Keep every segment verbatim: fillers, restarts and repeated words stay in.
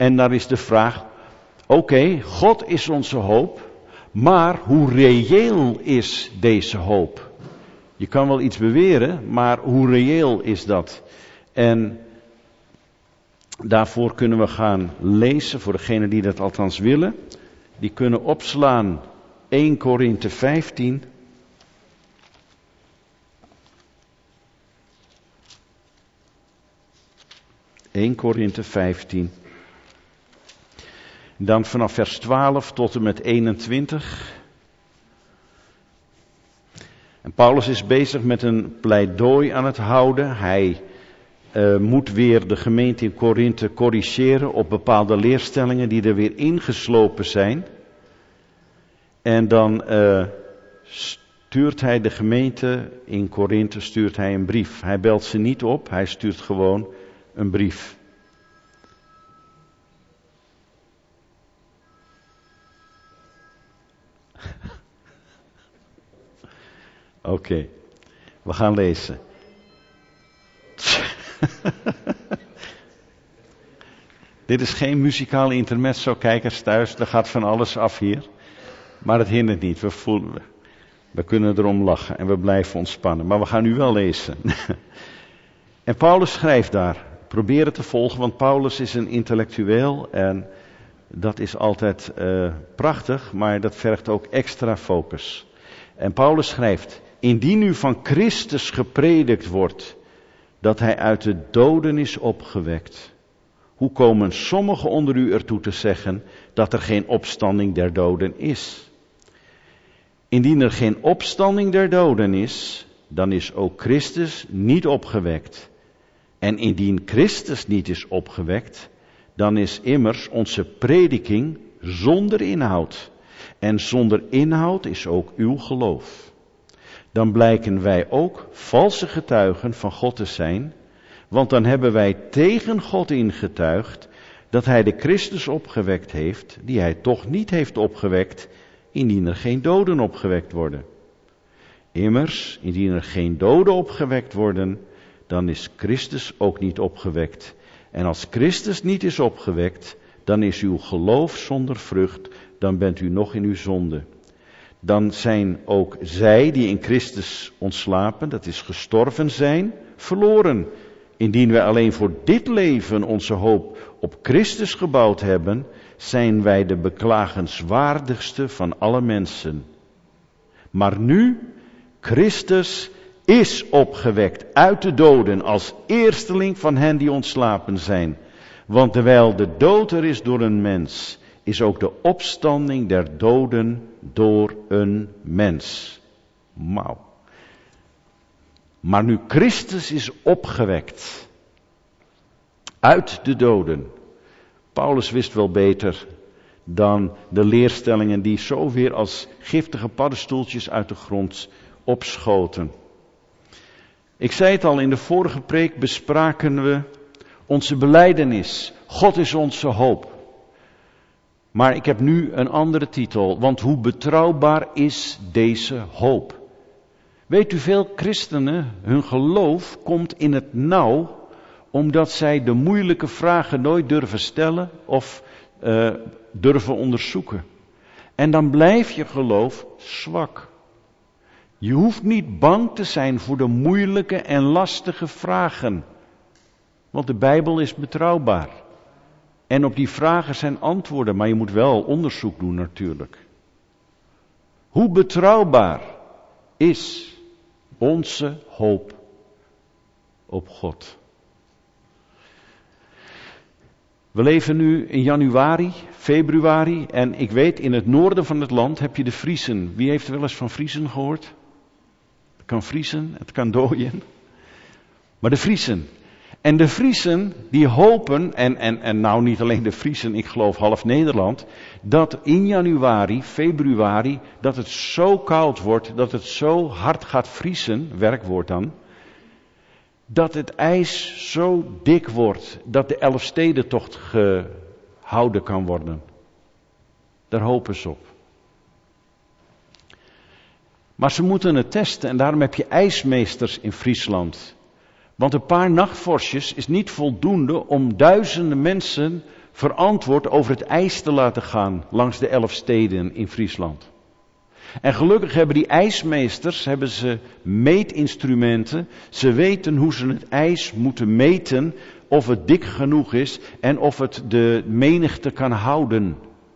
En daar is de vraag, oké, okay, God is onze hoop, maar hoe reëel is deze hoop? Je kan wel iets beweren, maar hoe reëel is dat? En daarvoor kunnen we gaan lezen, voor degenen die dat althans willen. Die kunnen opslaan Eerste Korinthe vijftien. Eerste Korinthe vijftien. Dan vanaf vers twaalf tot en met eenentwintig. En Paulus is bezig met een pleidooi aan het houden. Hij uh, moet weer de gemeente in Korinthe corrigeren op bepaalde leerstellingen die er weer ingeslopen zijn. En dan uh, stuurt hij de gemeente in Korinthe stuurt hij een brief. Hij belt ze niet op, hij stuurt gewoon een brief. Oké, okay, we gaan lezen. Dit is geen muzikale intermezzo, kijkers thuis, er gaat van alles af hier. Maar het hindert niet, we, voelen, we kunnen erom lachen en we blijven ontspannen. Maar we gaan nu wel lezen. En Paulus schrijft daar, probeer het te volgen, want Paulus is een intellectueel en dat is altijd uh, prachtig, maar dat vergt ook extra focus. En Paulus schrijft, indien nu van Christus gepredikt wordt dat hij uit de doden is opgewekt, hoe komen sommigen onder u ertoe te zeggen dat er geen opstanding der doden is? Indien er geen opstanding der doden is, dan is ook Christus niet opgewekt. En indien Christus niet is opgewekt, dan is immers onze prediking zonder inhoud. En zonder inhoud is ook uw geloof. Dan blijken wij ook valse getuigen van God te zijn, want dan hebben wij tegen God ingetuigd dat hij de Christus opgewekt heeft, die hij toch niet heeft opgewekt, indien er geen doden opgewekt worden. Immers, indien er geen doden opgewekt worden, dan is Christus ook niet opgewekt. En als Christus niet is opgewekt, dan is uw geloof zonder vrucht, dan bent u nog in uw zonde. Dan zijn ook zij die in Christus ontslapen, dat is gestorven zijn, verloren. Indien wij alleen voor dit leven onze hoop op Christus gebouwd hebben, zijn wij de beklagenswaardigste van alle mensen. Maar nu, Christus is opgewekt uit de doden als eersteling van hen die ontslapen zijn. Want terwijl de dood er is door een mens, is ook de opstanding der doden door een mens. Mauw. Maar nu Christus is opgewekt uit de doden. Paulus wist wel beter dan de leerstellingen die zo weer als giftige paddenstoeltjes uit de grond opschoten. Ik zei het al, in de vorige preek bespraken we onze belijdenis. God is onze hoop. Maar ik heb nu een andere titel, want hoe betrouwbaar is deze hoop? Weet u, veel christenen, hun geloof komt in het nauw, omdat zij de moeilijke vragen nooit durven stellen of uh, durven onderzoeken. En dan blijft je geloof zwak. Je hoeft niet bang te zijn voor de moeilijke en lastige vragen. Want de Bijbel is betrouwbaar. En op die vragen zijn antwoorden, maar je moet wel onderzoek doen natuurlijk. Hoe betrouwbaar is onze hoop op God? We leven nu in januari, februari en ik weet, in het noorden van het land heb je de vriezen. Wie heeft er wel eens van vriezen gehoord? Het kan vriezen, het kan dooien. Maar de vriezen. En de Friezen die hopen, en, en, en nou niet alleen de Friezen, ik geloof half Nederland, dat in januari, februari, dat het zo koud wordt, dat het zo hard gaat vriezen, werkwoord dan, dat het ijs zo dik wordt, dat de Elfstedentocht gehouden kan worden. Daar hopen ze op. Maar ze moeten het testen en daarom heb je ijsmeesters in Friesland. Want een paar nachtvorstjes is niet voldoende om duizenden mensen verantwoord over het ijs te laten gaan langs de elf steden in Friesland. En gelukkig hebben die ijsmeesters, hebben ze meetinstrumenten. Ze weten hoe ze het ijs moeten meten, of het dik genoeg is en of het de menigte kan houden.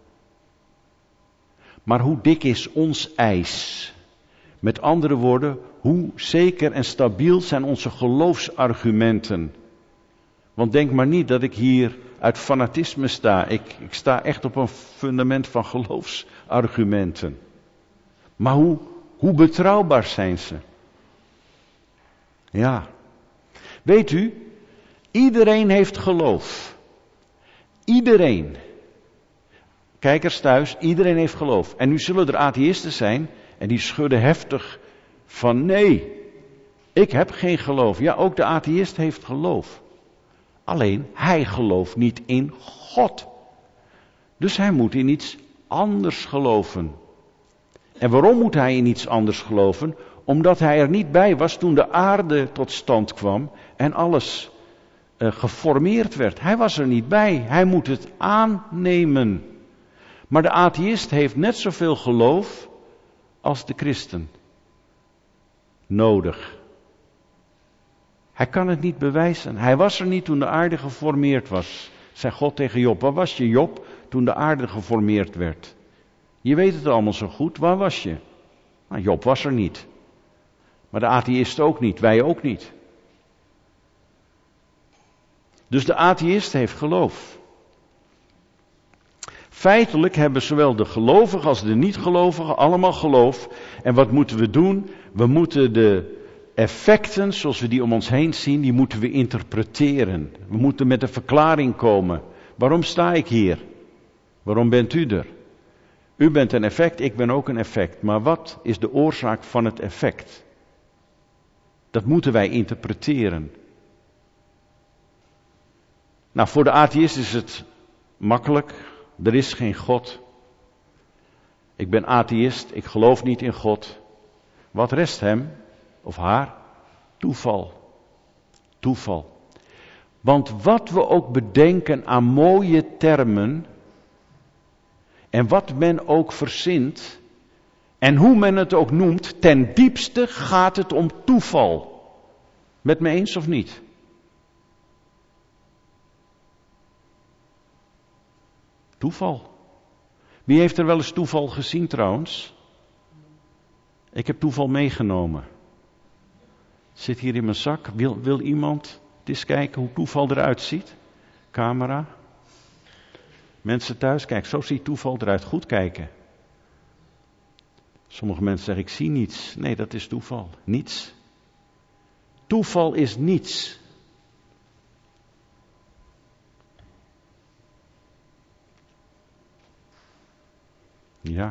Maar hoe dik is ons ijs? Met andere woorden, hoe zeker en stabiel zijn onze geloofsargumenten? Want denk maar niet dat ik hier uit fanatisme sta. Ik, ik sta echt op een fundament van geloofsargumenten. Maar hoe, hoe betrouwbaar zijn ze? Ja. Weet u, iedereen heeft geloof. Iedereen. Kijkers thuis, iedereen heeft geloof. En nu zullen er atheïsten zijn en die schudden heftig van nee, ik heb geen geloof. Ja, ook de atheïst heeft geloof. Alleen, hij gelooft niet in God. Dus hij moet in iets anders geloven. En waarom moet hij in iets anders geloven? Omdat hij er niet bij was toen de aarde tot stand kwam en alles uh, geformeerd werd. Hij was er niet bij. Hij moet het aannemen. Maar de atheïst heeft net zoveel geloof als de christen. Nodig. Hij kan het niet bewijzen. Hij was er niet toen de aarde geformeerd was. Zei God tegen Job. Waar was je, Job, toen de aarde geformeerd werd? Je weet het allemaal zo goed. Waar was je? Nou, Job was er niet. Maar de atheïst ook niet. Wij ook niet. Dus de atheïst heeft geloof. Feitelijk hebben zowel de gelovigen als de niet-gelovigen allemaal geloof. En wat moeten we doen? We moeten de effecten, zoals we die om ons heen zien, die moeten we interpreteren. We moeten met een verklaring komen. Waarom sta ik hier? Waarom bent u er? U bent een effect, ik ben ook een effect. Maar wat is de oorzaak van het effect? Dat moeten wij interpreteren. Nou, voor de atheïst is het makkelijk. Er is geen God. Ik ben atheïst, ik geloof niet in God. Wat rest hem of haar? Toeval. Toeval. Want wat we ook bedenken aan mooie termen, en wat men ook verzint, en hoe men het ook noemt, ten diepste gaat het om toeval. Met me eens of niet? Toeval. Wie heeft er wel eens toeval gezien trouwens? Ik heb toeval meegenomen. Het zit hier in mijn zak. Wil, wil iemand eens kijken hoe toeval eruit ziet? Camera. Mensen thuis, kijk, zo ziet toeval eruit. Goed kijken. Sommige mensen zeggen, ik zie niets. Nee, dat is toeval. Niets. Toeval is niets. Ja.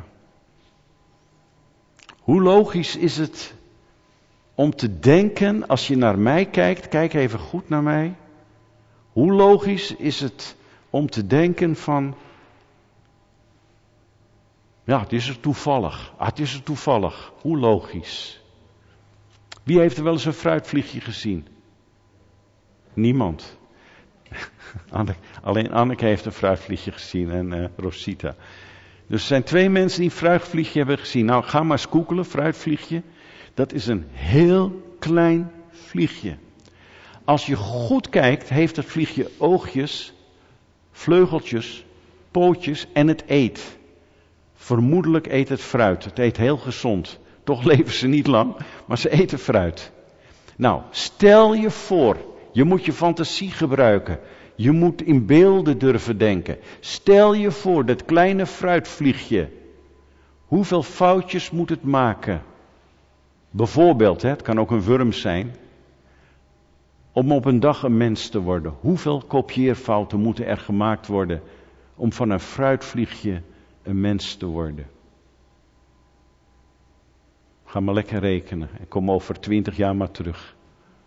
Hoe logisch is het om te denken, als je naar mij kijkt, kijk even goed naar mij. Hoe logisch is het om te denken van, ja, het is er toevallig. Ah, het is er toevallig. Hoe logisch. Wie heeft er wel eens een fruitvliegje gezien? Niemand. Alleen Anneke heeft een fruitvliegje gezien en uh, Rosita. Dus er zijn twee mensen die een fruitvliegje hebben gezien. Nou, ga maar eens googelen, fruitvliegje. Dat is een heel klein vliegje. Als je goed kijkt, heeft het vliegje oogjes, vleugeltjes, pootjes en het eet. Vermoedelijk eet het fruit. Het eet heel gezond. Toch leven ze niet lang, maar ze eten fruit. Nou, stel je voor, je moet je fantasie gebruiken. Je moet in beelden durven denken. Stel je voor, dat kleine fruitvliegje. Hoeveel foutjes moet het maken? Bijvoorbeeld, hè, het kan ook een worm zijn. Om op een dag een mens te worden. Hoeveel kopieerfouten moeten er gemaakt worden om van een fruitvliegje een mens te worden? Ga maar lekker rekenen en kom over twintig jaar maar terug.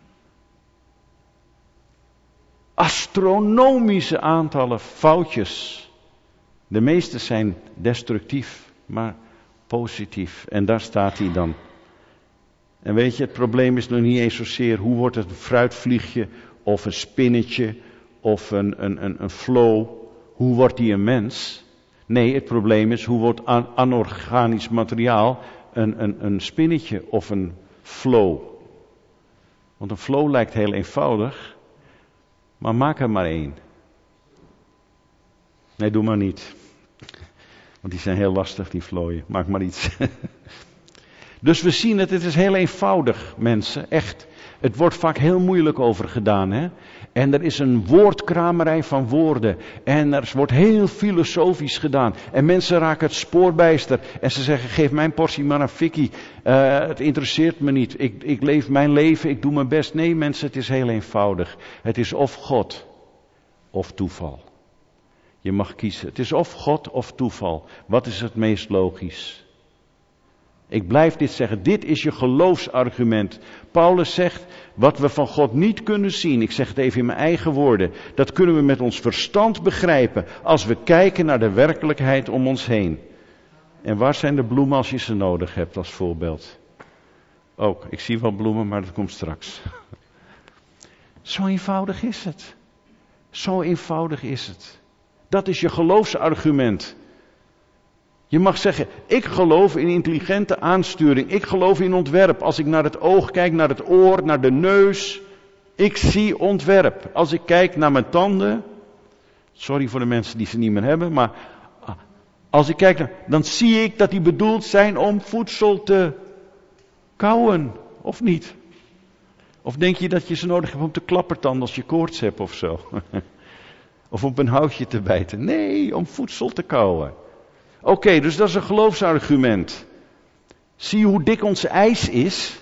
Astronomische aantallen foutjes. De meeste zijn destructief, maar positief. En daar staat hij dan. En weet je, het probleem is nog niet eens zozeer hoe wordt het een fruitvliegje of een spinnetje of een, een, een, een flow. hoe wordt die een mens? Nee, het probleem is, hoe wordt an- anorganisch materiaal een, een, een spinnetje of een flow? Want een flow lijkt heel eenvoudig, maar maak er maar één. Nee, doe maar niet. Want die zijn heel lastig, die vlooien. Maak maar iets. Dus we zien het, het is heel eenvoudig, mensen, echt. Het wordt vaak heel moeilijk over gedaan, hè. En er is een woordkramerij van woorden. En er wordt heel filosofisch gedaan. En mensen raken het spoorbijster. En ze zeggen, geef mijn portie maar een fikkie. Uh, het interesseert me niet. Ik, ik leef mijn leven, ik doe mijn best. Nee mensen, het is heel eenvoudig. Het is of God, of toeval. Je mag kiezen. Het is of God of toeval. Wat is het meest logisch? Ik blijf dit zeggen. Dit is je geloofsargument. Paulus zegt, wat we van God niet kunnen zien, ik zeg het even in mijn eigen woorden, dat kunnen we met ons verstand begrijpen als we kijken naar de werkelijkheid om ons heen. En waar zijn de bloemen als je ze nodig hebt als voorbeeld? Ook, ik zie wel bloemen, maar dat komt straks. Zo eenvoudig is het. Zo eenvoudig is het. Dat is je geloofsargument. Je mag zeggen, ik geloof in intelligente aansturing. Ik geloof in ontwerp. Als ik naar het oog kijk, naar het oor, naar de neus. Ik zie ontwerp. Als ik kijk naar mijn tanden. Sorry voor de mensen die ze niet meer hebben. Maar als ik kijk, naar, dan zie ik dat die bedoeld zijn om voedsel te kauwen. Of niet? Of denk je dat je ze nodig hebt om te klappertanden als je koorts hebt of zo? Of op een houtje te bijten. Nee, om voedsel te kauwen. Oké, okay, dus dat is een geloofsargument. Zie je hoe dik onze ijs is?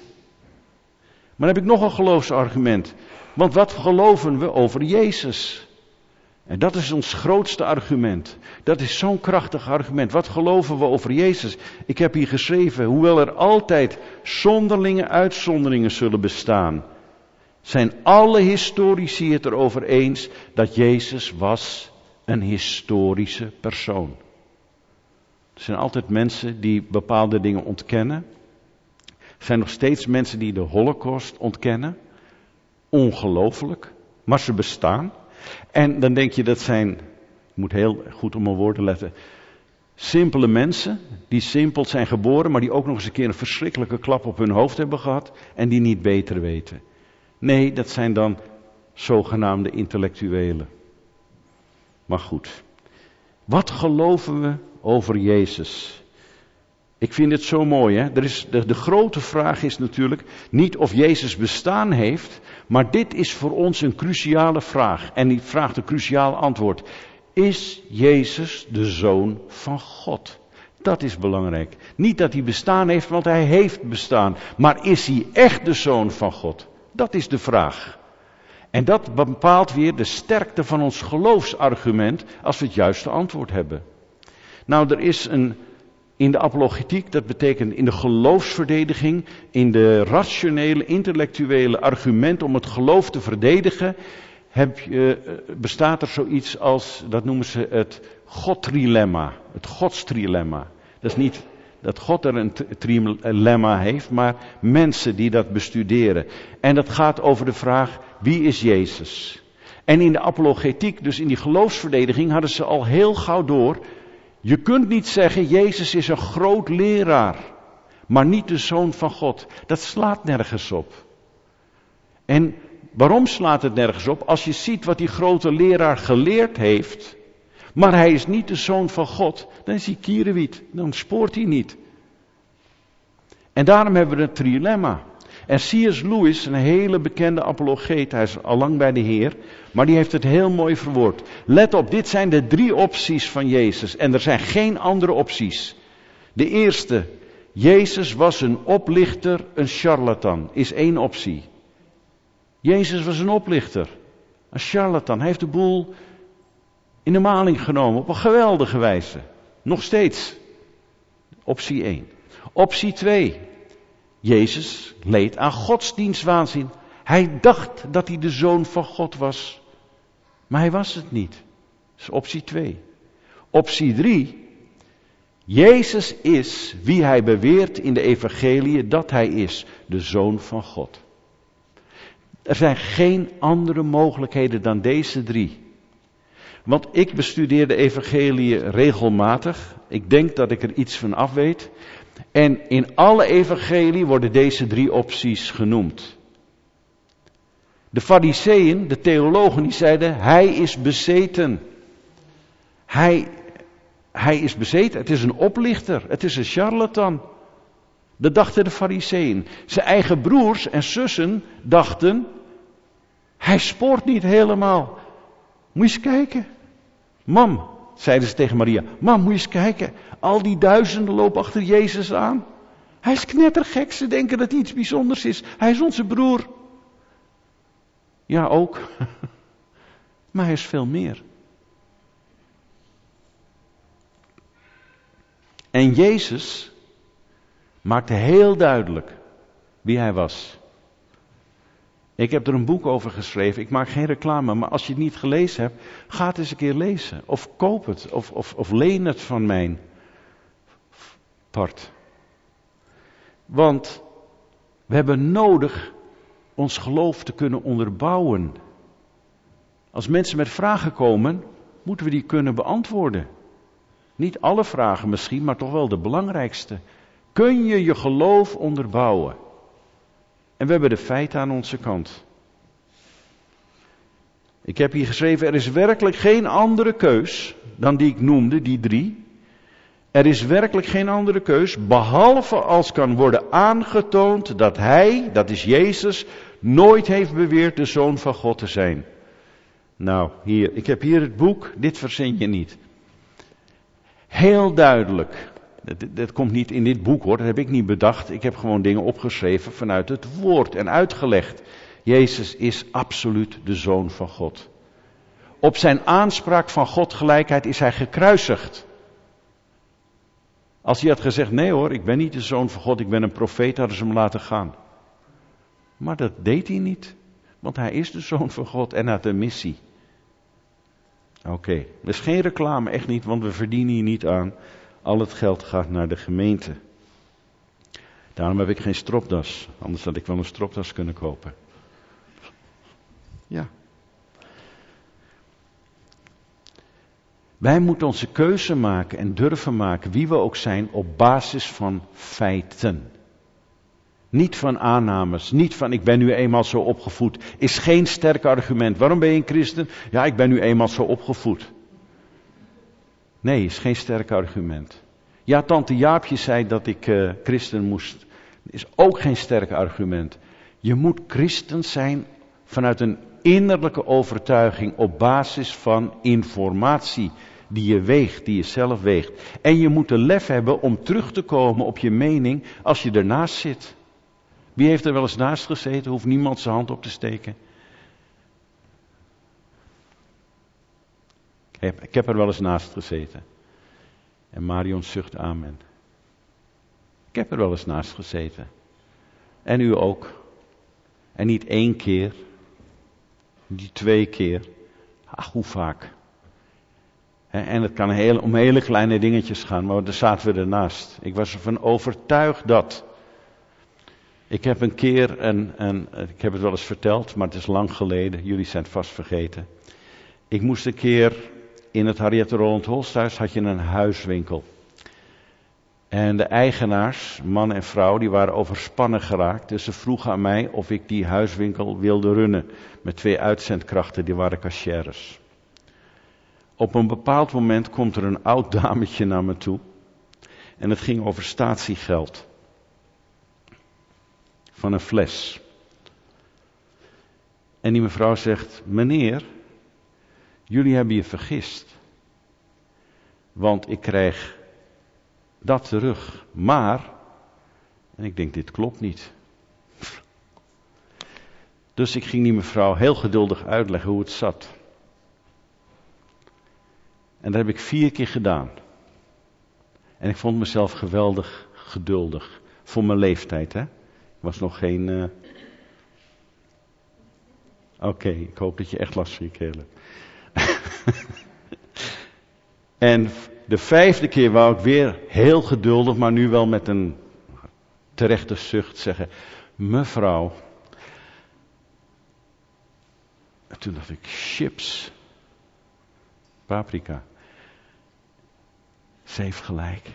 Maar dan heb ik nog een geloofsargument. Want wat geloven we over Jezus? En dat is ons grootste argument. Dat is zo'n krachtig argument. Wat geloven we over Jezus? Ik heb hier geschreven, hoewel er altijd zonderlinge uitzonderingen zullen bestaan, zijn alle historici het erover eens dat Jezus was een historische persoon. Er zijn altijd mensen die bepaalde dingen ontkennen. Er zijn nog steeds mensen die de Holocaust ontkennen. Ongelooflijk, maar ze bestaan. En dan denk je dat zijn, ik moet heel goed op mijn woorden letten, simpele mensen die simpel zijn geboren, maar die ook nog eens een keer een verschrikkelijke klap op hun hoofd hebben gehad en die niet beter weten. Nee, dat zijn dan zogenaamde intellectuelen. Maar goed, wat geloven we over Jezus? Ik vind het zo mooi, hè? Er is, de, de grote vraag is natuurlijk niet of Jezus bestaan heeft, maar dit is voor ons een cruciale vraag. En die vraagt een cruciaal antwoord. Is Jezus de Zoon van God? Dat is belangrijk. Niet dat hij bestaan heeft, want hij heeft bestaan. Maar is hij echt de Zoon van God? Dat is de vraag. En dat bepaalt weer de sterkte van ons geloofsargument als we het juiste antwoord hebben. Nou, er is een, in de apologetiek, dat betekent in de geloofsverdediging, in de rationele, intellectuele argument om het geloof te verdedigen, heb je, bestaat er zoiets als, dat noemen ze het God-trilemma, het Godstrilemma. Dat is niet dat God er een trilemma heeft, maar mensen die dat bestuderen. En dat gaat over de vraag, wie is Jezus? En in de apologetiek, dus in die geloofsverdediging, hadden ze al heel gauw door, je kunt niet zeggen, Jezus is een groot leraar, maar niet de Zoon van God. Dat slaat nergens op. En waarom slaat het nergens op? Als je ziet wat die grote leraar geleerd heeft, maar hij is niet de Zoon van God, dan is hij kierenwiet, dan spoort hij niet. En daarom hebben we het trilemma. En C S Lewis, een hele bekende apologeet, hij is al lang bij de Heer, maar die heeft het heel mooi verwoord. Let op, dit zijn de drie opties van Jezus en er zijn geen andere opties. De eerste, Jezus was een oplichter, een charlatan, is één optie. Jezus was een oplichter, een charlatan. Hij heeft de boel in de maling genomen op een geweldige wijze. Nog steeds. Optie één. Optie twee. Jezus leed aan godsdienstwaanzin. Hij dacht dat hij de Zoon van God was. Maar hij was het niet. Dat is optie twee. Optie drie. Jezus is wie hij beweert in de evangelie dat hij is. De Zoon van God. Er zijn geen andere mogelijkheden dan deze drie. Want ik bestudeer de evangelie regelmatig. Ik denk dat ik er iets van af weet. En in alle evangelie worden deze drie opties genoemd. De Farizeeën, de theologen, die zeiden, hij is bezeten. Hij, hij is bezeten, het is een oplichter, het is een charlatan. Dat dachten de Farizeeën. Zijn eigen broers en zussen dachten, hij spoort niet helemaal. Moet je eens kijken. Mam, zeiden ze tegen Maria, mam, moet je eens kijken. Al die duizenden lopen achter Jezus aan. Hij is knettergek, ze denken dat hij iets bijzonders is. Hij is onze broer. Ja, ook. Maar hij is veel meer. En Jezus maakte heel duidelijk wie hij was. Ik heb er een boek over geschreven. Ik maak geen reclame, maar als je het niet gelezen hebt, ga het eens een keer lezen. Of koop het, of, of, of leen het van mijn part. Want we hebben nodig ons geloof te kunnen onderbouwen. Als mensen met vragen komen, moeten we die kunnen beantwoorden. Niet alle vragen misschien, maar toch wel de belangrijkste. Kun je je geloof onderbouwen? En we hebben de feiten aan onze kant. Ik heb hier geschreven, er is werkelijk geen andere keus dan die ik noemde, die drie. Er is werkelijk geen andere keus, behalve als kan worden aangetoond dat hij, dat is Jezus, nooit heeft beweerd de Zoon van God te zijn. Nou, hier, ik heb hier het boek, dit verzin je niet. Heel duidelijk. Dat, dat komt niet in dit boek hoor, dat heb ik niet bedacht. Ik heb gewoon dingen opgeschreven vanuit het woord en uitgelegd. Jezus is absoluut de Zoon van God. Op zijn aanspraak van Godgelijkheid is hij gekruisigd. Als hij had gezegd, nee hoor, ik ben niet de Zoon van God, ik ben een profeet, hadden ze hem laten gaan. Maar dat deed hij niet, want hij is de Zoon van God en had een missie. Oké, okay. Dat is geen reclame, echt niet, want we verdienen hier niet aan. Al het geld gaat naar de gemeente. Daarom heb ik geen stropdas, anders had ik wel een stropdas kunnen kopen. Ja. Wij moeten onze keuze maken en durven maken, wie we ook zijn, op basis van feiten. Niet van aannames, niet van ik ben nu eenmaal zo opgevoed. Is geen sterk argument. Waarom ben je een christen? Ja, ik ben nu eenmaal zo opgevoed. Nee, is geen sterk argument. Ja, tante Jaapje zei dat ik uh, christen moest. Is ook geen sterk argument. Je moet christen zijn vanuit een innerlijke overtuiging op basis van informatie die je weegt, die je zelf weegt. En je moet de lef hebben om terug te komen op je mening als je ernaast zit. Wie heeft er wel eens naast gezeten? Hoeft niemand zijn hand op te steken. Ik heb, ik heb er wel eens naast gezeten. En Marion zucht amen. Ik heb er wel eens naast gezeten. En u ook. En niet één keer. Niet twee keer. Ach, hoe vaak. En het kan heel, om hele kleine dingetjes gaan, maar daar zaten we ernaast. Ik was ervan overtuigd dat. Ik heb een keer, een, een, ik heb het wel eens verteld, maar het is lang geleden. Jullie zijn het vast vergeten. Ik moest een keer in het Harriette Roland Holsthuis had je een huiswinkel. En de eigenaars, man en vrouw, die waren overspannen geraakt. Dus ze vroegen aan mij of ik die huiswinkel wilde runnen. Met twee uitzendkrachten, die waren cashiers. Op een bepaald moment komt er een oud dametje naar me toe. En het ging over statiegeld. Van een fles. En die mevrouw zegt, meneer, jullie hebben je vergist. Want ik krijg dat terug. Maar, en ik denk dit klopt niet. Dus ik ging die mevrouw heel geduldig uitleggen hoe het zat. En dat heb ik vier keer gedaan. En ik vond mezelf geweldig geduldig. Voor mijn leeftijd, hè. Ik was nog geen... Uh... Oké, okay, ik hoop dat je echt last van je keel hebt. En de vijfde keer wou ik weer heel geduldig, maar nu wel met een terechte zucht zeggen... Mevrouw... En toen dacht ik, chips... Paprika. Ze heeft gelijk.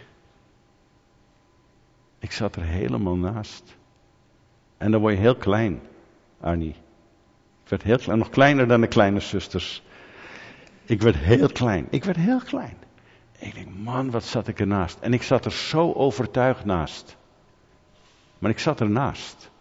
Ik zat er helemaal naast. En dan word je heel klein, Arnie. Ik werd heel klein, nog kleiner dan de kleine zusters. Ik werd heel klein. Ik werd heel klein. Ik denk, man, wat zat ik ernaast. En ik zat er zo overtuigd naast. Maar ik zat ernaast.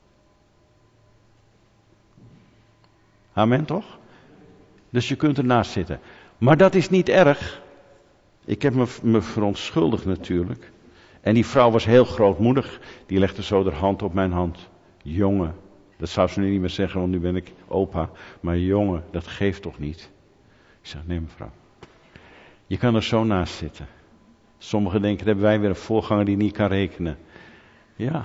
Amen toch? Dus je kunt ernaast zitten. Maar dat is niet erg. Ik heb me, me verontschuldigd natuurlijk. En die vrouw was heel grootmoedig. Die legde zo haar hand op mijn hand. Jongen, dat zou ze nu niet meer zeggen, want nu ben ik opa. Maar jongen, dat geeft toch niet? Ik zeg, nee mevrouw. Je kan er zo naast zitten. Sommigen denken, dat hebben wij weer een voorganger die niet kan rekenen. Ja.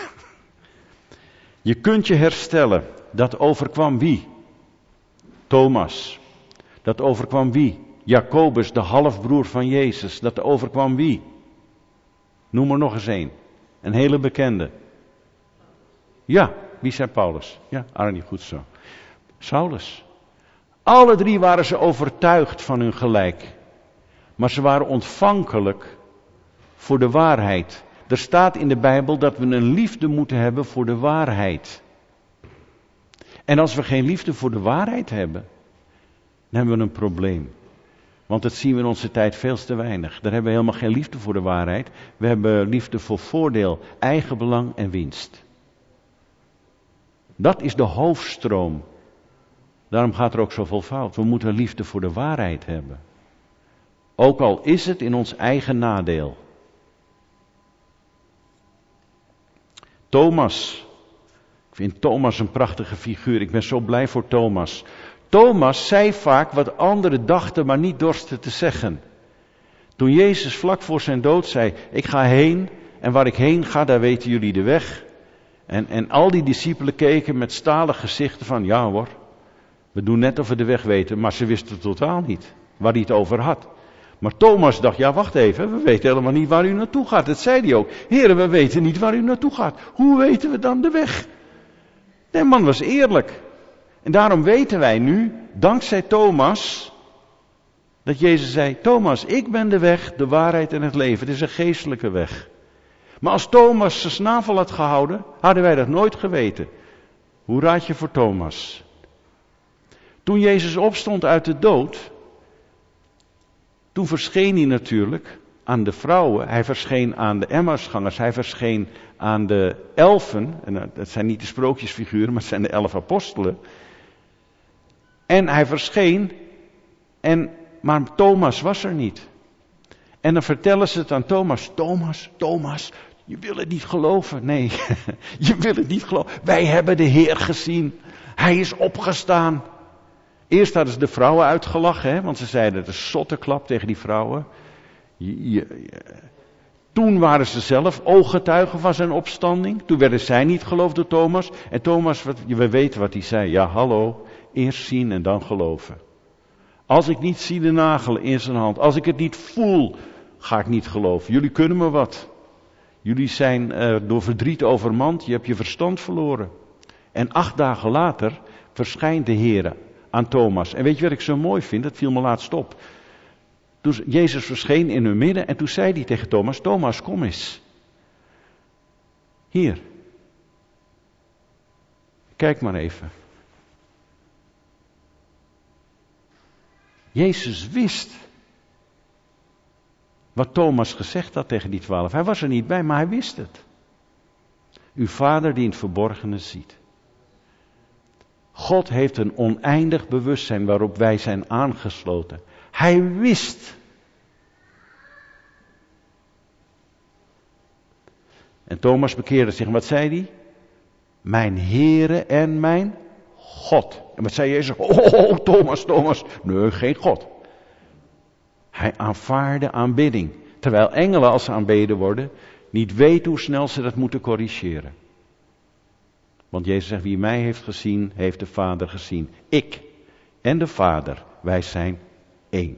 Je kunt je herstellen. Dat overkwam wie? Thomas. Dat overkwam wie? Jacobus, de halfbroer van Jezus. Dat overkwam wie? Noem er nog eens één. Een hele bekende. Ja, wie zei Paulus? Ja, Arnie, goed zo. Saulus. Alle drie waren ze overtuigd van hun gelijk. Maar ze waren ontvankelijk voor de waarheid. Er staat in de Bijbel dat we een liefde moeten hebben voor de waarheid. En als we geen liefde voor de waarheid hebben, dan hebben we een probleem. Want dat zien we in onze tijd veel te weinig. Daar hebben we helemaal geen liefde voor de waarheid. We hebben liefde voor voordeel, eigenbelang en winst. Dat is de hoofdstroom. Daarom gaat er ook zoveel fout. We moeten liefde voor de waarheid hebben. Ook al is het in ons eigen nadeel. Thomas. Ik vind Thomas een prachtige figuur. Ik ben zo blij voor Thomas. Thomas zei vaak wat anderen dachten, maar niet dorsten te zeggen. Toen Jezus vlak voor zijn dood zei, ik ga heen en waar ik heen ga, daar weten jullie de weg. En, en al die discipelen keken met stalen gezichten van, ja hoor, we doen net of we de weg weten, maar ze wisten totaal niet waar hij het over had. Maar Thomas dacht, ja wacht even, we weten helemaal niet waar u naartoe gaat. Dat zei hij ook. Heren, we weten niet waar u naartoe gaat. Hoe weten we dan de weg? De man was eerlijk. En daarom weten wij nu, dankzij Thomas, dat Jezus zei, Thomas, ik ben de weg, de waarheid en het leven. Het is een geestelijke weg. Maar als Thomas zijn snavel had gehouden, hadden wij dat nooit geweten. Hoe raad je voor Thomas? Toen Jezus opstond uit de dood, toen verscheen hij natuurlijk aan de vrouwen. Hij verscheen aan de Emmausgangers. Hij verscheen aan de elfen. En dat zijn niet de sprookjesfiguren, maar het zijn de elf apostelen. En hij verscheen, en, maar Thomas was er niet. En dan vertellen ze het aan Thomas. Thomas, Thomas, je wil het niet geloven. Nee, je wil het niet geloven. Wij hebben de Heer gezien. Hij is opgestaan. Eerst hadden ze de vrouwen uitgelachen, hè, want ze zeiden het is zotteklap tegen die vrouwen. Je, je, je. Toen waren ze zelf ooggetuigen van zijn opstanding. Toen werden zij niet geloofd door Thomas. En Thomas, wat, we weten wat hij zei. Ja, hallo, eerst zien en dan geloven. Als ik niet zie de nagel in zijn hand, als ik het niet voel, ga ik niet geloven. Jullie kunnen me wat. Jullie zijn uh, door verdriet overmand, je hebt je verstand verloren. En acht dagen later verschijnt de Heer aan Thomas. En weet je wat ik zo mooi vind? Dat viel me laatst op. Toen Jezus verscheen in hun midden en toen zei hij tegen Thomas, Thomas, kom eens. Hier. Kijk maar even. Jezus wist wat Thomas gezegd had tegen die twaalf. Hij was er niet bij, maar hij wist het. Uw Vader die in het verborgene ziet. God heeft een oneindig bewustzijn waarop wij zijn aangesloten. Hij wist. En Thomas bekeerde zich. En wat zei hij? Mijn Heere en mijn God. En wat zei Jezus? Oh, Thomas, Thomas. Nee, geen God. Hij aanvaarde aanbidding. Terwijl engelen, als ze aanbeden worden, niet weten hoe snel ze dat moeten corrigeren. Want Jezus zegt, wie mij heeft gezien, heeft de Vader gezien. Ik en de Vader, wij zijn één.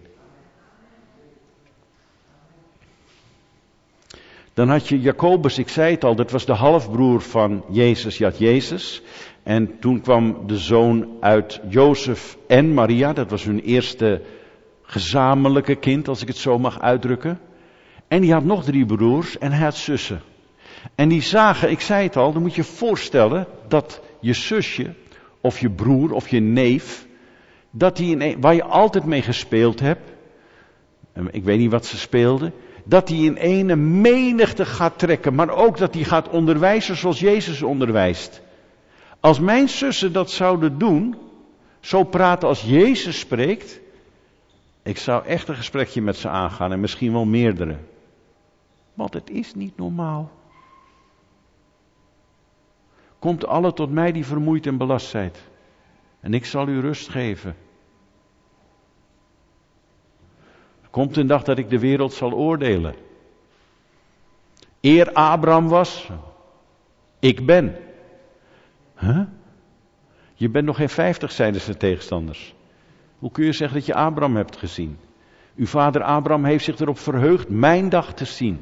Dan had je Jacobus, ik zei het al, dat was de halfbroer van Jezus. Je had Jezus. En toen kwam de zoon uit Jozef en Maria, dat was hun eerste gezamenlijke kind, als ik het zo mag uitdrukken. En die had nog drie broers en hij had zussen. En die zagen, ik zei het al, dan moet je je voorstellen dat je zusje, of je broer, of je neef, dat die in een, waar je altijd mee gespeeld hebt, ik weet niet wat ze speelden, dat die in ene menigte gaat trekken, maar ook dat die gaat onderwijzen zoals Jezus onderwijst. Als mijn zussen dat zouden doen, zo praten als Jezus spreekt, ik zou echt een gesprekje met ze aangaan en misschien wel meerdere. Want het is niet normaal. Komt alle tot mij die vermoeid en belast zijt, en ik zal u rust geven. Komt een dag dat ik de wereld zal oordelen. Eer Abraham was, ik ben. Huh? Je bent nog geen vijftig, zeiden zijn tegenstanders. Hoe kun je zeggen dat je Abraham hebt gezien? Uw vader Abraham heeft zich erop verheugd mijn dag te zien.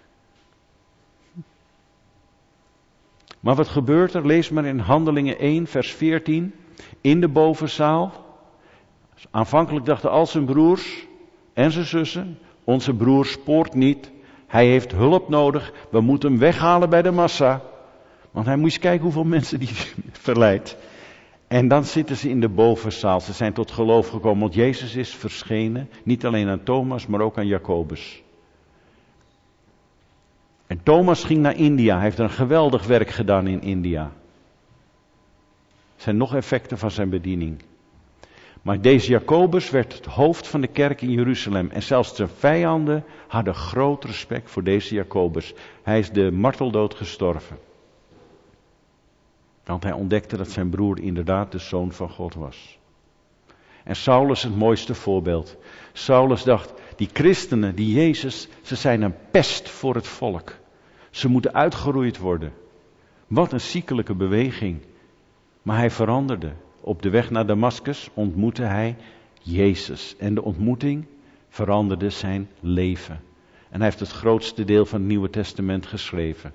Maar wat gebeurt er? Lees maar in Handelingen één, vers veertien. In de bovenzaal. Aanvankelijk dachten al zijn broers en zijn zussen, onze broer spoort niet. Hij heeft hulp nodig. We moeten hem weghalen bij de massa. Want hij moet eens kijken hoeveel mensen die verleidt. En dan zitten ze in de bovenzaal. Ze zijn tot geloof gekomen. Want Jezus is verschenen. Niet alleen aan Thomas, maar ook aan Jacobus. En Thomas ging naar India. Hij heeft een geweldig werk gedaan in India. Er zijn nog effecten van zijn bediening. Maar deze Jacobus werd het hoofd van de kerk in Jeruzalem. En zelfs zijn vijanden hadden groot respect voor deze Jacobus. Hij is de marteldood gestorven. Want hij ontdekte dat zijn broer inderdaad de zoon van God was. En Saulus het mooiste voorbeeld. Saulus dacht, die christenen, die Jezus, ze zijn een pest voor het volk. Ze moeten uitgeroeid worden. Wat een ziekelijke beweging. Maar hij veranderde. Op de weg naar Damaskus ontmoette hij Jezus. En de ontmoeting veranderde zijn leven. En hij heeft het grootste deel van het Nieuwe Testament geschreven.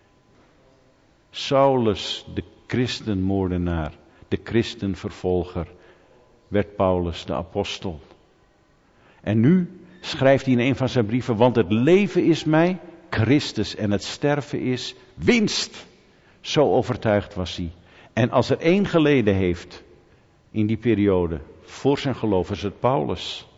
Saulus, de christenmoordenaar, de christenvervolger, werd Paulus de apostel. En nu schrijft hij in een van zijn brieven, want het leven is mij Christus en het sterven is winst. Zo overtuigd was hij. En als er één geleden heeft in die periode voor zijn geloof, is het Paulus.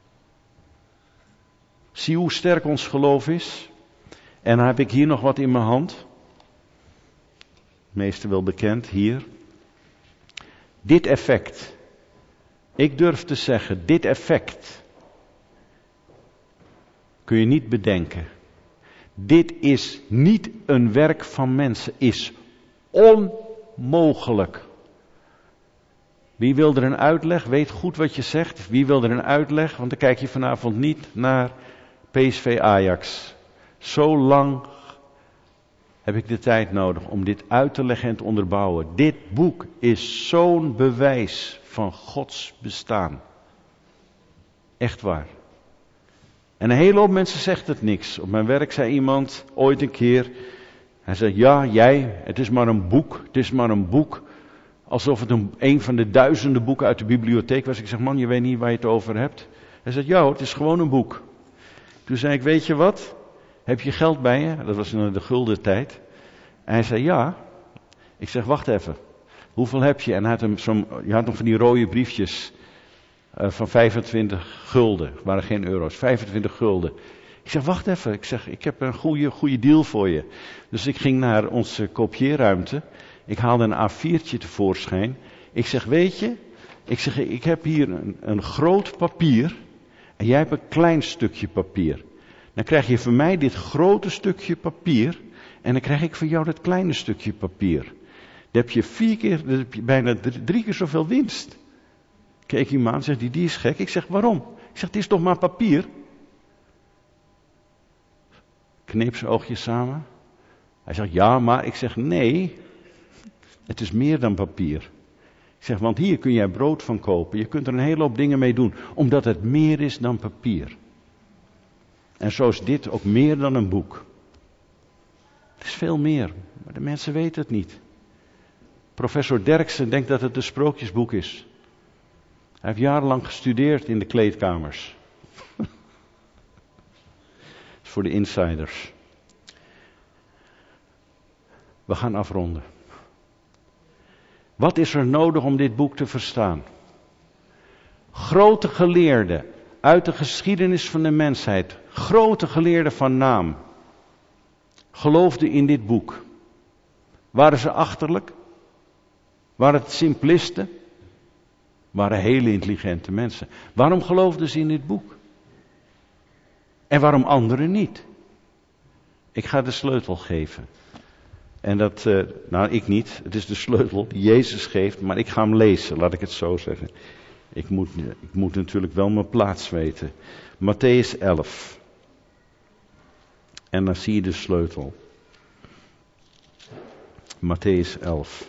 Zie hoe sterk ons geloof is. En dan heb ik hier nog wat in mijn hand. Het meeste wel bekend hier. Dit effect. Ik durf te zeggen, dit effect kun je niet bedenken. Dit is niet een werk van mensen, is onmogelijk. Wie wil er een uitleg? Weet goed wat je zegt. Wie wil er een uitleg? Want dan kijk je vanavond niet naar P S V Ajax. Zo lang heb ik de tijd nodig om dit uit te leggen en te onderbouwen. Dit boek is zo'n bewijs van Gods bestaan. Echt waar. En een hele hoop mensen zegt het niks. Op mijn werk zei iemand ooit een keer, hij zei, ja, jij, het is maar een boek, het is maar een boek. Alsof het een, een van de duizenden boeken uit de bibliotheek was. Ik zeg, man, je weet niet waar je het over hebt. Hij zei, ja hoor, het is gewoon een boek. Toen zei ik, weet je wat? Heb je geld bij je? Dat was in de gulden tijd. En hij zei, ja. Ik zeg, wacht even. Hoeveel heb je? En hij had hem zo'n, je had nog van die rode briefjes uh, van vijfentwintig gulden. Het waren geen euro's, vijfentwintig gulden. Ik zeg, wacht even. Ik zeg, ik heb een goede, goede deal voor je. Dus ik ging naar onze kopieerruimte. Ik haalde een A viertje tevoorschijn. Ik zeg, weet je, ik zeg, ik heb hier een, een groot papier en jij hebt een klein stukje papier. Dan krijg je van mij dit grote stukje papier en dan krijg ik van jou dat kleine stukje papier. Dan heb je vier keer, dan heb je bijna drie, drie keer zoveel winst. Keek hij me aan, zegt hij, die is gek. Ik zeg, waarom? Ik zeg, het is toch maar papier? Kneep zijn oogjes samen. Hij zegt, ja, maar ik zeg, nee. Het is meer dan papier. Ik zeg, want hier kun jij brood van kopen. Je kunt er een hele hoop dingen mee doen. Omdat het meer is dan papier. En zo is dit ook meer dan een boek. Het is veel meer. Maar de mensen weten het niet. Professor Derksen denkt dat het een sprookjesboek is. Hij heeft jarenlang gestudeerd in de kleedkamers. Dat is voor de insiders. We gaan afronden. Wat is er nodig om dit boek te verstaan? Grote geleerden uit de geschiedenis van de mensheid, grote geleerden van naam, geloofden in dit boek. Waren ze achterlijk? Waren het simplisten? Waren hele intelligente mensen. Waarom geloofden ze in dit boek? En waarom anderen niet? Ik ga de sleutel geven. En dat, uh, nou ik niet, het is de sleutel die Jezus geeft, maar ik ga hem lezen, laat ik het zo zeggen. Ik moet, ik moet natuurlijk wel mijn plaats weten. Mattheüs elf. En dan zie je de sleutel. Mattheüs elf.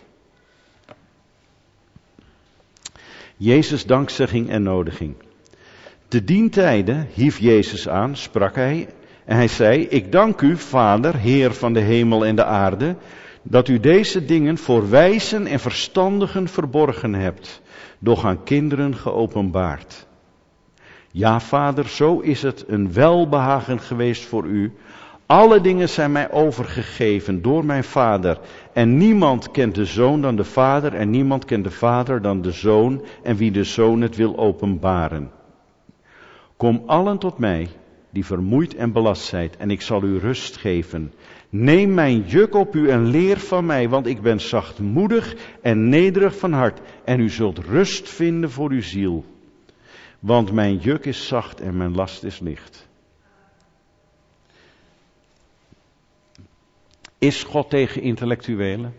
Jezus' dankzegging en nodiging. Te dien tijde hief Jezus aan, sprak hij, en hij zei, ik dank u, Vader, Heer van de hemel en de aarde, dat u deze dingen voor wijzen en verstandigen verborgen hebt, doch aan kinderen geopenbaard. Ja, Vader, zo is het een welbehagen geweest voor u. Alle dingen zijn mij overgegeven door mijn Vader. En niemand kent de Zoon dan de Vader, en niemand kent de Vader dan de Zoon, en wie de Zoon het wil openbaren. Kom allen tot mij, die vermoeid en belast zijt, en ik zal u rust geven. Neem mijn juk op u en leer van mij, want ik ben zachtmoedig en nederig van hart, en u zult rust vinden voor uw ziel. Want mijn juk is zacht en mijn last is licht. Is God tegen intellectuelen?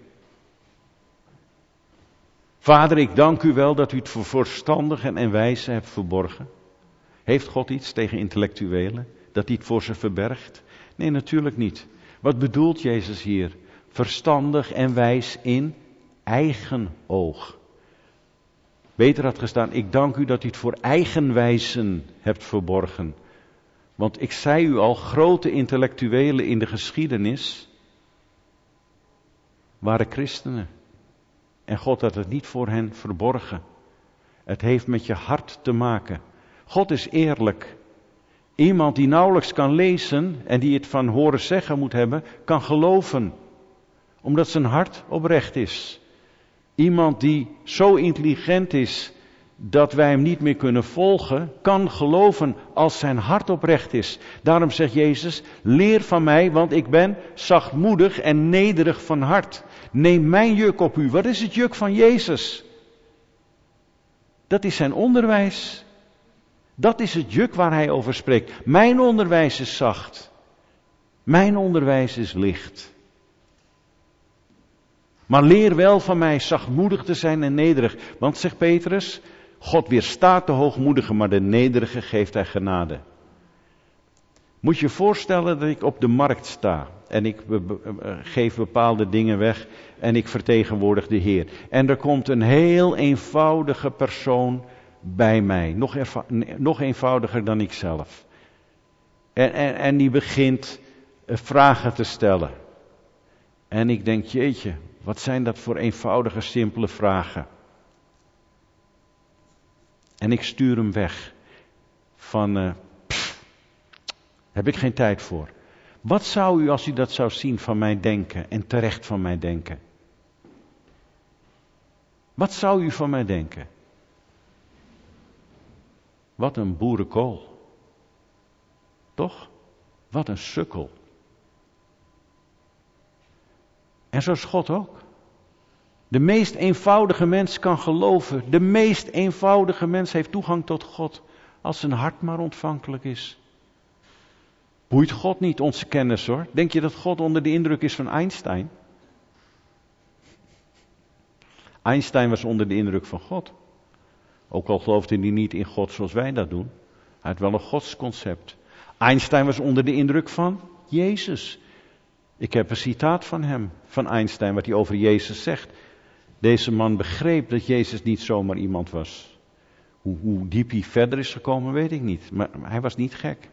Vader, ik dank u wel dat u het voor verstandigen en wijzen hebt verborgen. Heeft God iets tegen intellectuelen? Dat hij het voor ze verbergt? Nee, natuurlijk niet. Wat bedoelt Jezus hier? Verstandig en wijs in eigen oog. Beter had gestaan, ik dank u dat u het voor eigen wijzen hebt verborgen. Want ik zei u al, grote intellectuelen in de geschiedenis waren christenen. En God had het niet voor hen verborgen. Het heeft met je hart te maken. God is eerlijk. Iemand die nauwelijks kan lezen en die het van horen zeggen moet hebben, kan geloven. Omdat zijn hart oprecht is. Iemand die zo intelligent is dat wij hem niet meer kunnen volgen, kan geloven als zijn hart oprecht is. Daarom zegt Jezus, leer van mij, want ik ben zachtmoedig en nederig van hart. Neem mijn juk op u. Wat is het juk van Jezus? Dat is zijn onderwijs. Dat is het juk waar hij over spreekt. Mijn onderwijs is zacht. Mijn onderwijs is licht. Maar leer wel van mij zachtmoedig te zijn en nederig. Want, zegt Petrus, God weerstaat de hoogmoedigen, maar de nederige geeft hij genade. Moet je je voorstellen dat ik op de markt sta. En ik be- be- geef bepaalde dingen weg. En ik vertegenwoordig de Heer. En er komt een heel eenvoudige persoon bij mij. Nog, erva- nog eenvoudiger dan ik zelf. En, en, en die begint vragen te stellen. En ik denk, jeetje, wat zijn dat voor eenvoudige, simpele vragen. En ik stuur hem weg. Van, uh, pff, heb ik geen tijd voor. Wat zou u, als u dat zou zien, van mij denken en terecht van mij denken? Wat zou u van mij denken? Wat een boerenkool. Toch? Wat een sukkel. En zo is God ook. De meest eenvoudige mens kan geloven. De meest eenvoudige mens heeft toegang tot God. Als zijn hart maar ontvankelijk is. Boeit God niet onze kennis hoor. Denk je dat God onder de indruk is van Einstein? Einstein was onder de indruk van God. Ook al geloofde hij niet in God zoals wij dat doen. Hij had wel een godsconcept. Einstein was onder de indruk van Jezus. Ik heb een citaat van hem, van Einstein, wat hij over Jezus zegt. Deze man begreep dat Jezus niet zomaar iemand was. Hoe, hoe diep hij verder is gekomen, weet ik niet. Maar hij was niet gek.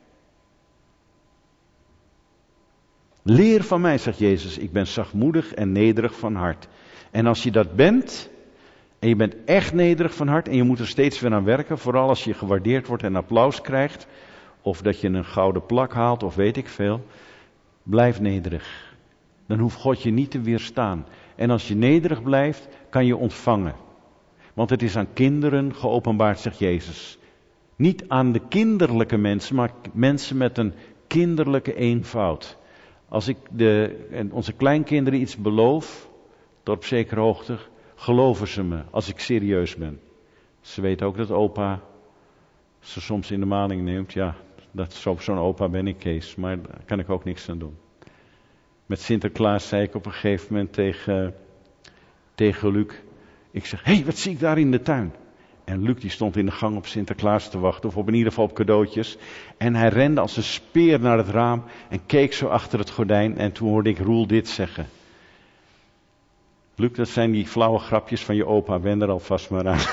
Leer van mij, zegt Jezus, ik ben zachtmoedig en nederig van hart. En als je dat bent, En je bent echt nederig van hart en je moet er steeds weer aan werken. Vooral als je gewaardeerd wordt en applaus krijgt. Of dat je een gouden plak haalt of weet ik veel. Blijf nederig. Dan hoeft God je niet te weerstaan. En als je nederig blijft, kan je ontvangen. Want het is aan kinderen geopenbaard, zegt Jezus. Niet aan de kinderlijke mensen, maar mensen met een kinderlijke eenvoud. Als ik de, en onze kleinkinderen iets beloof, tot op zekere hoogte, geloven ze me als ik serieus ben. Ze weten ook dat opa ze soms in de maling neemt. Ja, dat, zo, zo'n opa ben ik, Kees, maar daar kan ik ook niks aan doen. Met Sinterklaas zei ik op een gegeven moment tegen, tegen Luc. Ik zeg, hé, hey, wat zie ik daar in de tuin? En Luc die stond in de gang op Sinterklaas te wachten, of op in ieder geval op cadeautjes. En hij rende als een speer naar het raam en keek zo achter het gordijn. En toen hoorde ik Roel dit zeggen. Luc, dat zijn die flauwe grapjes van je opa, wen er alvast maar aan.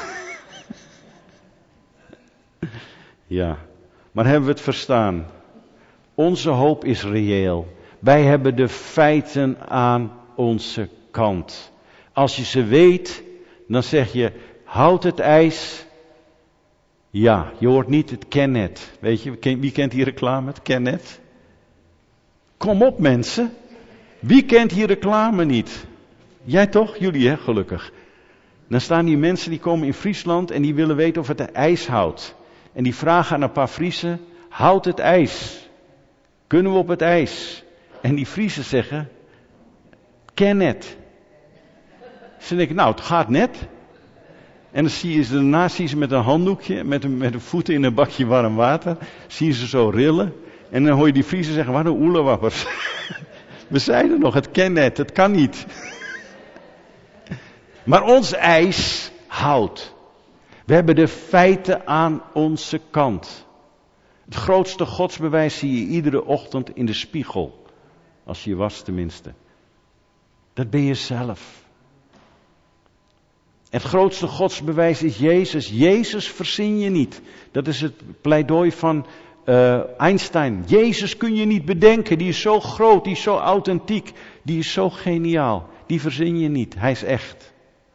Ja, maar hebben we het verstaan? Onze hoop is reëel. Wij hebben de feiten aan onze kant. Als je ze weet, dan zeg je, houd het ijs. Ja, je hoort niet het Kennet. Weet je, wie kent die reclame, het Kennet? Kom op mensen. Wie kent die reclame niet? Jij toch? Jullie hè, gelukkig. Dan staan die mensen die komen in Friesland en die willen weten of het ijs houdt. En die vragen aan een paar Friesen, houdt het ijs? Kunnen we op het ijs? En die Friesen zeggen, Kennet. Ze denken, nou het gaat net. En dan zie je ze daarna zie je ze met een handdoekje, met een, met een voeten in een bakje warm water, zie je ze zo rillen. En dan hoor je die Friesen zeggen, wat een oelewappers. We zeiden nog, het Kennet, het kan niet. Maar ons ijs houdt. We hebben de feiten aan onze kant. Het grootste godsbewijs zie je iedere ochtend in de spiegel. Als je je wast tenminste. Dat ben je zelf. Het grootste godsbewijs is Jezus. Jezus verzin je niet. Dat is het pleidooi van uh, Einstein. Jezus kun je niet bedenken. Die is zo groot, die is zo authentiek. Die is zo geniaal. Die verzin je niet. Hij is echt.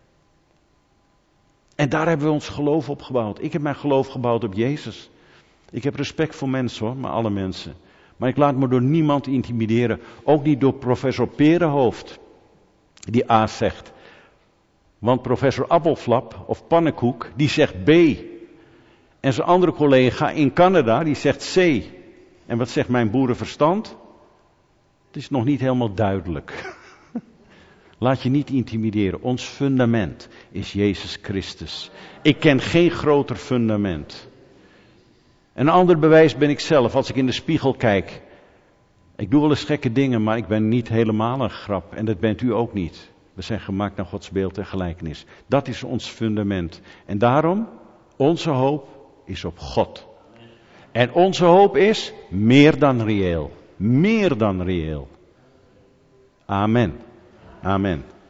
En daar hebben we ons geloof op gebouwd. Ik heb mijn geloof gebouwd op Jezus. Ik heb respect voor mensen hoor, maar alle mensen. Maar ik laat me door niemand intimideren. Ook niet door professor Perenhoofd. Die A zegt. Want professor Appelflap of Pannenkoek, die zegt B. En zijn andere collega in Canada, die zegt C. En wat zegt mijn boerenverstand? Het is nog niet helemaal duidelijk. Laat je niet intimideren. Ons fundament is Jezus Christus. Ik ken geen groter fundament. Een ander bewijs ben ik zelf, als ik in de spiegel kijk. Ik doe wel eens gekke dingen, maar ik ben niet helemaal een grap. En dat bent u ook niet. We zijn gemaakt naar Gods beeld en gelijkenis. Dat is ons fundament. En daarom, onze hoop is op God. En onze hoop is meer dan reëel. Meer dan reëel. Amen. Amen.